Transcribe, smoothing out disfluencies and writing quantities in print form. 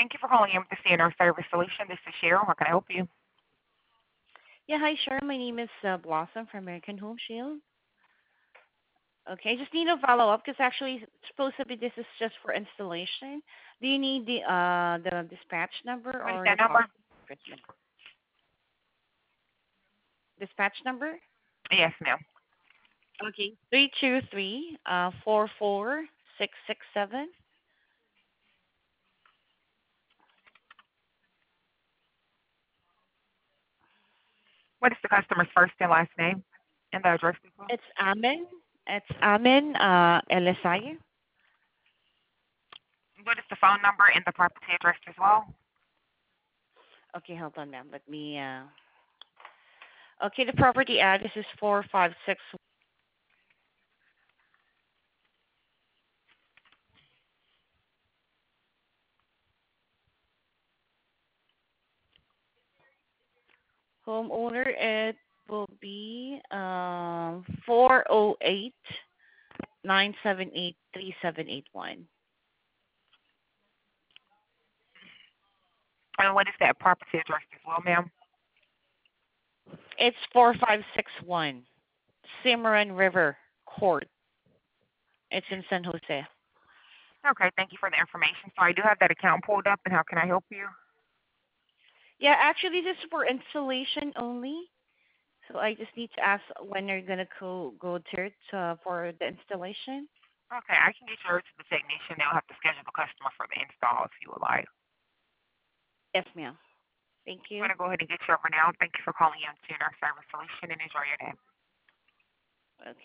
Thank you for calling in with the CNR Service Solution. This is Cheryl. How can I help you? Yeah, hi, sure. My name is Blossom from American Home Shield. Okay, just need a follow up because actually supposedly this is just for installation. Do you need the dispatch number What is or that the number? part dispatch number? Yes, ma'am. Okay, 323 44667. What is the customer's first and last name and the address as well? It's Amen. It's Amen LSI. What is the phone number and the property address as well? Okay, hold on, ma'am. Let me. Okay, the property address is 456. Homeowner, it will be 408 978 3781. And what is that property address as well, ma'am? It's 4561 Cimarron River Court. It's in San Jose. Okay, thank you for the information. So I do have that account pulled up, and how can I help you? Yeah, actually, this is for installation only. So I just need to ask when you're gonna go there for the installation. Okay, I can get you over to the technician. They'll have to schedule the customer for the install if you would like. Yes, ma'am. Thank I'm you. going to go ahead and get you over now. Thank you for calling in to our service solution and enjoy your day.